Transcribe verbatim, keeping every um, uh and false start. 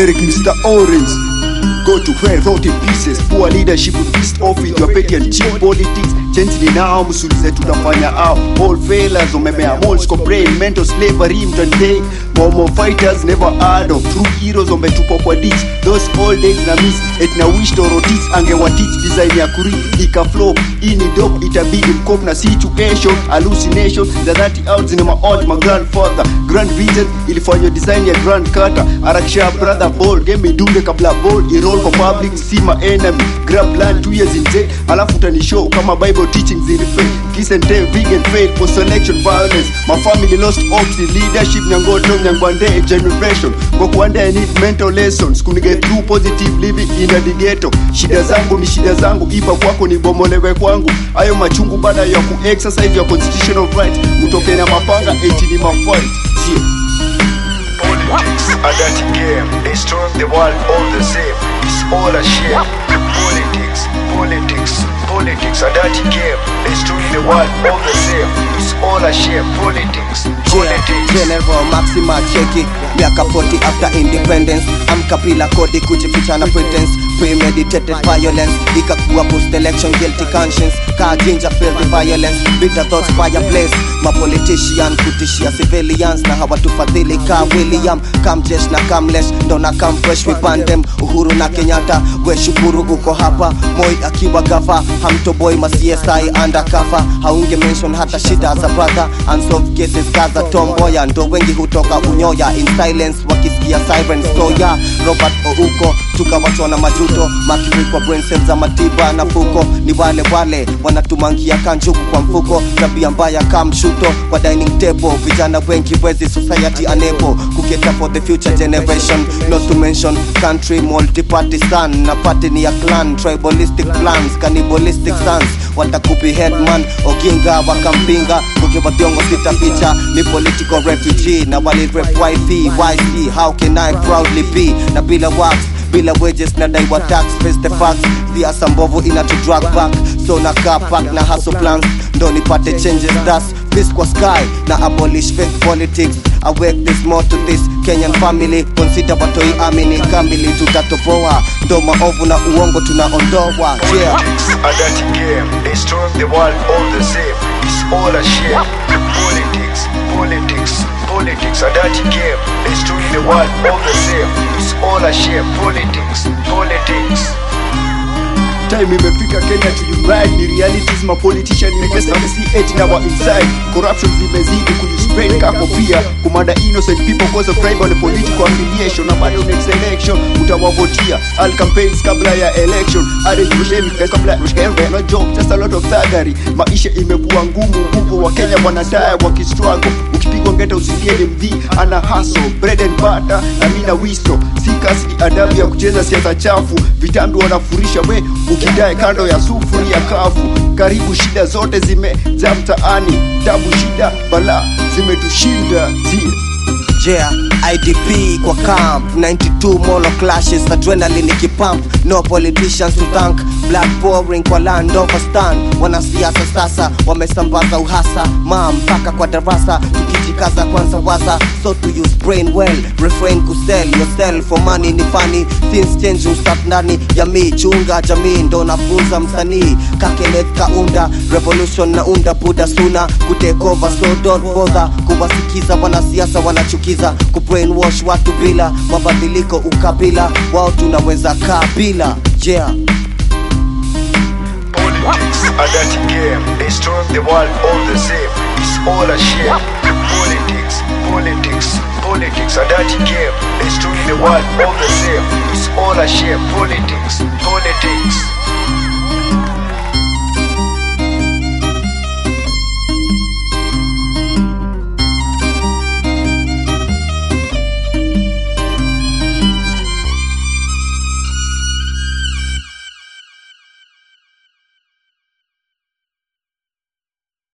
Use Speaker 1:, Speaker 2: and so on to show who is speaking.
Speaker 1: Eric Mister Orange. Go to hell, thought in pieces. Poor leadership, pissed off with your petty and cheap politics. Gently now, musulize tutafanya out. All failures, umemea malls, complain. Mental slavery, mtante. Momo fighters never heard of. True heroes, umetupo kwa ditch. Those old days na miss. Et na wish to rotis, angewa teach design ya kuri. Ika flow, ini dope, itabidi mkop na situation. Hallucination, the thirty outs in my old, my grandfather. Grand vision, ilifanya design ya grand cutter. Arakisha brother ball, game idunde kabla ball. Roll for public, see my enemy. Grab land two years in jail. Alafu tani show kama Bible teachings in the faith. Kiss and tell, vegan fail for selection violence. My family lost hopes in leadership. Nyangoto, nyangwande generation. Kwa kuande I need mental lessons. Kunige through positive living in the ghetto. Shida zangu ni shida zangu. Ipa kwako ni bomolewe kwangu. Ayo machungu bada ya ku exercise your constitutional rights. Mutoke na mapanga, eighteen in my fight. Yeah.
Speaker 2: Politics, a dirty game. They storm the world all the same. It's all a shame. Politics, politics, politics, a dirty game. They storm the world all the same. It's all a shame. Politics, politics.
Speaker 3: General Maxima cheki miaka forty after independence. Amkapila kodi kujificha na pretense. Premeditated violence. Ikakuwa post election guilty conscience. Ka ginger feel the violence. Bitter thoughts fireplace. Ma politician kutishia civilians na hawatufadhili ka William. Kam jesh na kamlesh ndo na kam fresh we pandem. Uhuru na Kenyatta we shukuru uko hapa. Moi akiwa gafa hamtoboi ma C S I undercover. Haunge mention hata shida za brother. Unsolved cases kaza tomboya. Ndo wengi hutoka unyoya in silence wakisikia sirens soya. Robert Ouko tukawachwa na majuto. Makiri kwa brain cells za matiba na fuko. Ni wale wale wanatumangia kanjuku kwa mfuko. Tabia mbaya kamshuto kwa dining table. Vijana wengi wezi society unable kuketa for the future generation. Not to mention country multi-partisan. Na party ni ya clan, tribalistic plans, cannibalistic sons. Watakupi headman, Oginga wakampinga. Kukiwa thiongo sita picha, ni political refugee. Na wali rep Y P, Y C, how can I proudly be? Na bila wax, bila wages na daiwa tax. Face the facts, siasa mbovu ina to drag back. So na car park na hustle plans. Ndo nipate changes thus, fist kwa sky. Na abolish fake politics. Awake this more to this Kenyan family. Consider watoi amini kamili tutatopoa. Ndo maovu na uongo tunaondoa. Yeah.
Speaker 2: Politics, a dirty game. They storm the world all the same. It's all a shame. Politics, politics, politics, a dirty game. They storm the world all the same. It's all a shame. Politics, politics.
Speaker 1: Time imefika Kenya to unite. Ni realities ma politician imekesa na see it in our inside. Corruption zimezidi kujispread kako pia. Kumada innocent people cause of tribal and political affiliation. Na bado next election utawavotia. All campaigns kabla ya election. Are kushemi kabla ya no joke, just a lot of thuggery. Maisha imekuwa ngumu huko wa Kenya wanadai wakistruggle. Ukipigwa ngeta usilie ni mdhi ana hustle. Bread and butter na mina wisto. Sikas ni adabu ya kucheza siasa chafu. Vitambi wanafurisha we ukidai kando ya sufuri ya kafu. Karibu shida zote zimejaa mtaani. Tabu shida bala zimetushinda.
Speaker 3: Yeah, I D P kwa camp ninety-two mono clashes, adrenaline ikipump. No politicians to thank. Black pouring kwa land overstand. Wanasiasa sasa wamesambaza uhasa. Ma mpaka kwa darasa tukijikaza kwanza waza. So to use brain well, refrain kusell yourself for money ni funny. Things change ustart ndani ya mi chunga jamii. Ndo nafunza msanii kakelet kaunda. Revolution na unda buda suna. Kutake over so don't bother. Kuwasikiza wanasiasa wanachukiza. Kubrainwash watu bila mabadiliko ukabila. Wao tunaweza kabila. Yeah.
Speaker 2: Politics, a dirty game. They storm the world all the same. It's all a shame. Politics, politics, politics, a dirty game. They storm the world all the same. It's all a shame. Politics, politics.